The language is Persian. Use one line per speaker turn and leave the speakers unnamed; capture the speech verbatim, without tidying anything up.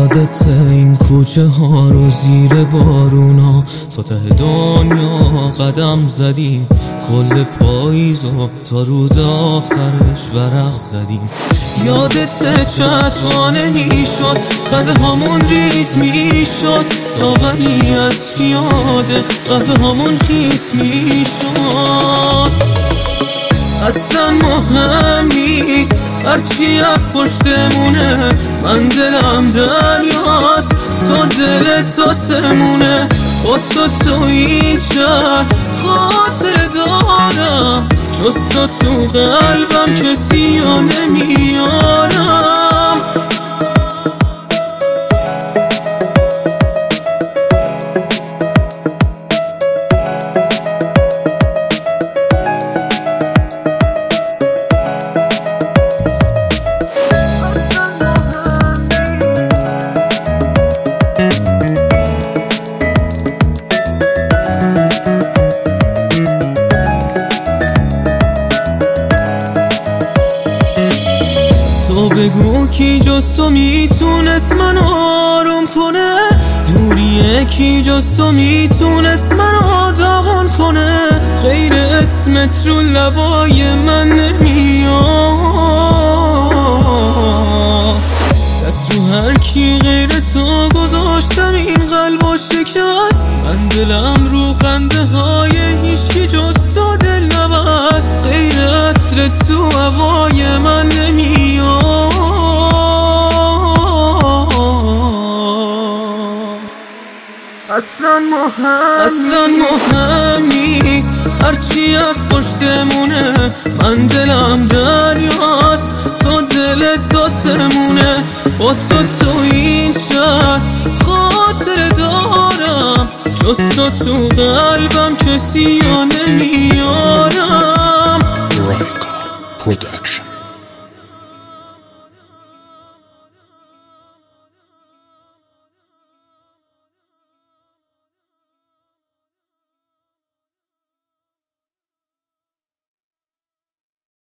یادت این کوچه ها رو زیر بارونا تا ته دنیا قدم زدیم، کل پاییزو تا روز آخرش ورق زدیم. یادت چطوانه میشد قهوه هامون ریز میشد، تا ولی از یاده قهوه هامون خیس میشد. اصلا مهم نیست هرچی از پشتمونه، من دلم دریاست تا دلت آسمونه. با تو تو این شهر خاطر دارم، جز تو تو قلبم کسی ها نمیارم. تو بگو کی جز تو میتونست من آروم کنه، دوریه کی جز تو میتونست من داغون کنه. غیر اسمت رو لبای من نمیاد، دست رو هر کی غیر تو گذاشتم این قلبو شکست. من دلم رو خنده های هیچکی جز تو دل نبست، غیر عطر تو هوای من نمیاد. اصلا مهم اصلا مهم نیست هرچی از پشتمونه، من دلم دریاست تا دلت آسمونه. با تو تو این شهر خاطر دارم، جز تو تو قلبم کسی ها نمیارم.
Draica Production.